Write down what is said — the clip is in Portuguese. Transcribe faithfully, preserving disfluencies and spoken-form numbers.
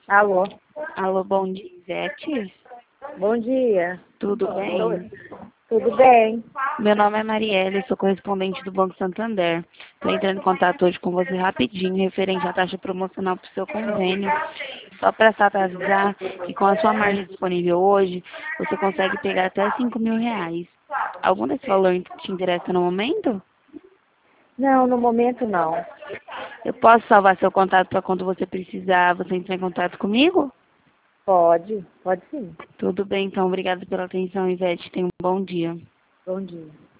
Alô? Alô, bom dia, Ivete? Bom dia. Tudo bem? Tudo bem? Meu nome é Marielle, sou correspondente do Banco Santander. Estou entrando em contato hoje com você rapidinho, referente à taxa promocional para o seu convênio. Só para avisar que com a sua margem disponível hoje, você consegue pegar até cinco mil reais. Algum desse valor te interessa no momento? Não, no momento não. Eu posso salvar seu contato para quando você precisar, você entrar em contato comigo? Pode, pode sim. Tudo bem, então. Obrigada pela atenção, Ivete. Tenha um bom dia. Bom dia.